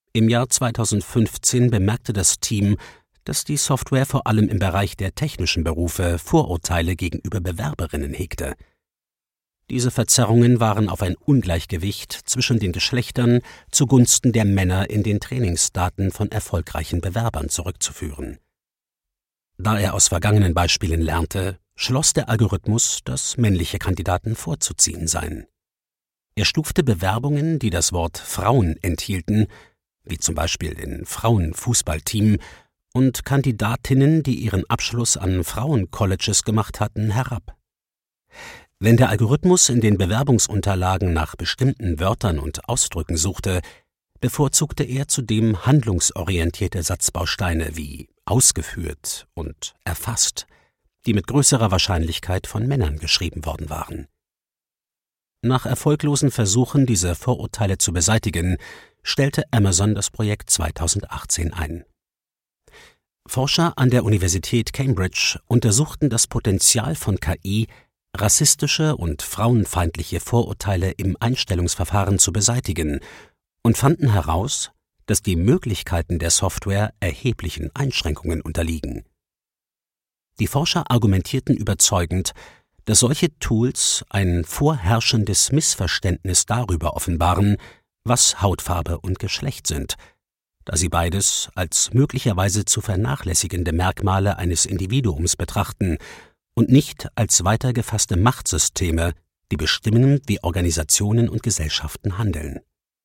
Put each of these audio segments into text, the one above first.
Im Jahr 2015 bemerkte das Team, dass die Software vor allem im Bereich der technischen Berufe Vorurteile gegenüber Bewerberinnen hegte. Diese Verzerrungen waren auf ein Ungleichgewicht zwischen den Geschlechtern zugunsten der Männer in den Trainingsdaten von erfolgreichen Bewerbern zurückzuführen. Da er aus vergangenen Beispielen lernte, schloss der Algorithmus, dass männliche Kandidaten vorzuziehen seien. Er stufte Bewerbungen, die das Wort Frauen enthielten, wie zum Beispiel den Frauenfußballteam, und Kandidatinnen, die ihren Abschluss an Frauencolleges gemacht hatten, herab. Wenn der Algorithmus in den Bewerbungsunterlagen nach bestimmten Wörtern und Ausdrücken suchte, bevorzugte er zudem handlungsorientierte Satzbausteine wie ausgeführt und erfasst, die mit größerer Wahrscheinlichkeit von Männern geschrieben worden waren. Nach erfolglosen Versuchen, diese Vorurteile zu beseitigen, stellte Amazon das Projekt 2018 ein. Forscher an der Universität Cambridge untersuchten das Potenzial von KI, rassistische und frauenfeindliche Vorurteile im Einstellungsverfahren zu beseitigen und fanden heraus, dass die Möglichkeiten der Software erheblichen Einschränkungen unterliegen. Die Forscher argumentierten überzeugend, dass solche Tools ein vorherrschendes Missverständnis darüber offenbaren, was Hautfarbe und Geschlecht sind, da sie beides als möglicherweise zu vernachlässigende Merkmale eines Individuums betrachten und nicht als weiter gefasste Machtsysteme, die bestimmen, wie Organisationen und Gesellschaften handeln.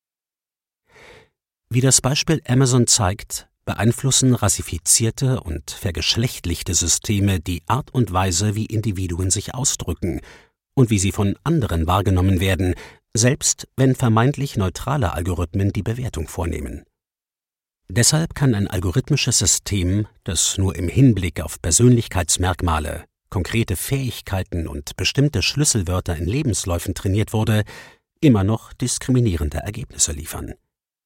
Wie das Beispiel Amazon zeigt, beeinflussen rassifizierte und vergeschlechtlichte Systeme die Art und Weise, wie Individuen sich ausdrücken und wie sie von anderen wahrgenommen werden, selbst wenn vermeintlich neutrale Algorithmen die Bewertung vornehmen. Deshalb kann ein algorithmisches System, das nur im Hinblick auf Persönlichkeitsmerkmale, konkrete Fähigkeiten und bestimmte Schlüsselwörter in Lebensläufen trainiert wurde, immer noch diskriminierende Ergebnisse liefern.